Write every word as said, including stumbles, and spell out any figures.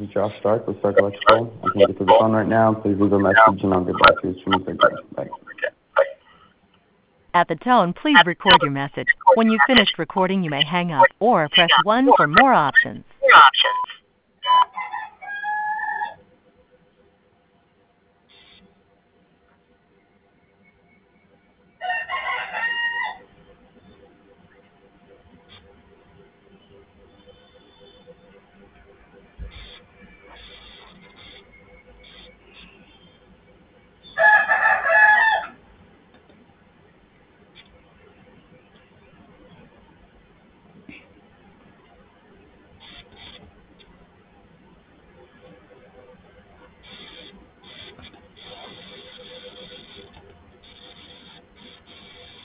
is Josh Stark with Stark Electrical. I can't get to the phone right now. Please leave a message and I'll get back to you as soon as I can. Bye. At the tone, please record your message. When you've finished recording, you may hang up or press one for more options. More options.